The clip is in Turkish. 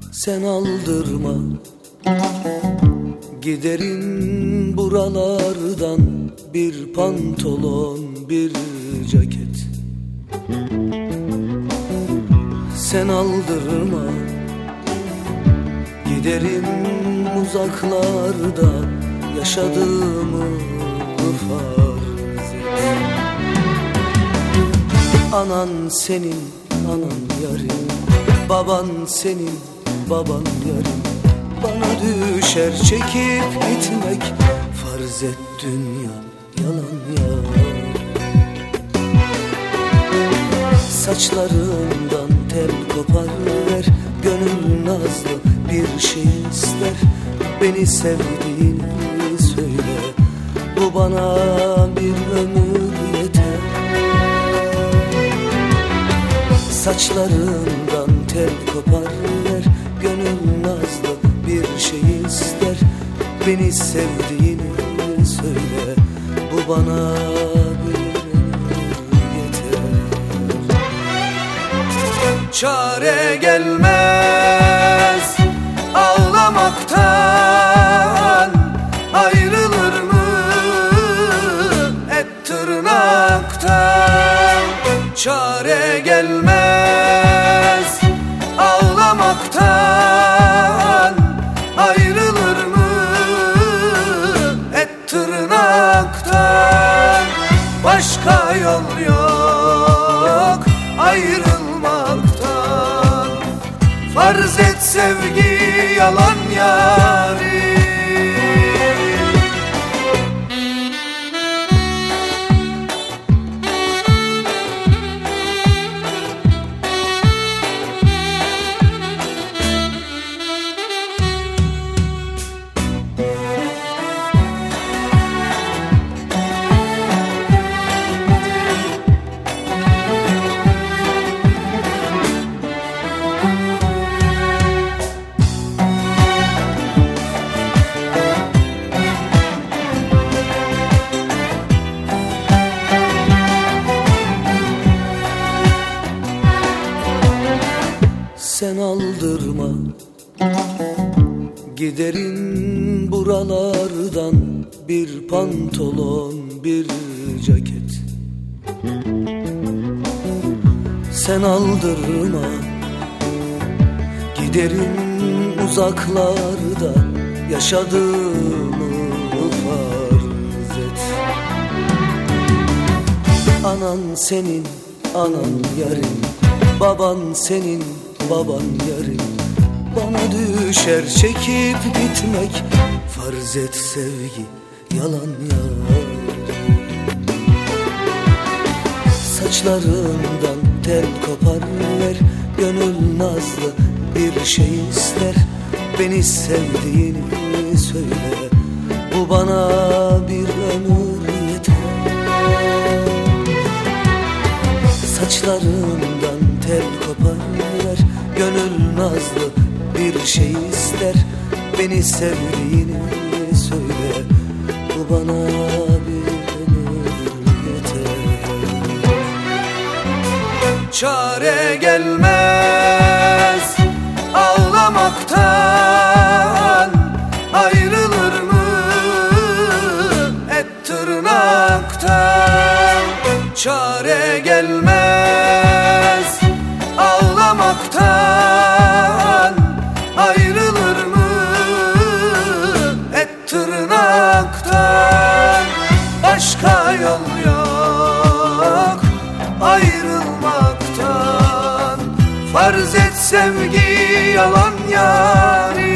Sen aldırma, giderim buralardan, bir pantolon, bir ceket. Sen aldırma, giderim uzaklarda, yaşadığımı farz et. Anan senin, anan yarim, baban senin, baban yarim. Bana düşer çekip gitmek, farz et dünya yalan ya. Saçlarından tel kopar ver, gönül nazlı bir şey ister. Beni sevdiğini söyle, bu bana bir ömür yeter. Saçlarından tel kopar ver, gönül nazlı bir şey ister. Beni sevdiğini söyle, bu bana bir ömür yeter. Çare gelmez ağlamaktan, ayrılır mı et tırnaktan? Çare gelmez ağlamaktan, ayrılır mı et tırnaktan? Başka yol yok ayrılmaktan, farz et sevgi yalan yarim. Sen aldırma, giderim buralardan, bir pantolon, bir ceket. Sen aldırma, giderim uzaklarda, yaşadığımı farz et. Anan senin, anan yarim, baban senin, baban yarim. Bana düşer çekip gitmek, farz et sevgi yalan yarim. Saçlarından tel kopar ver, gönül nazlı bir şey ister. Beni sevdiğini söyle, bu bana bir ömür yeter. Saçlarından tel kopar ver, gönül nazlı bir şey ister. Beni sevdiğini söyle, bu bana bir ömür yeter. Çare gelmez ağlamaktan, ayrılır mı et tırnaktan? Çare gelmez ağlamaktan, ayrılır mı et tırnaktan? Başka yol yok ayrılmaktan, farz et sevgi yalan yarim.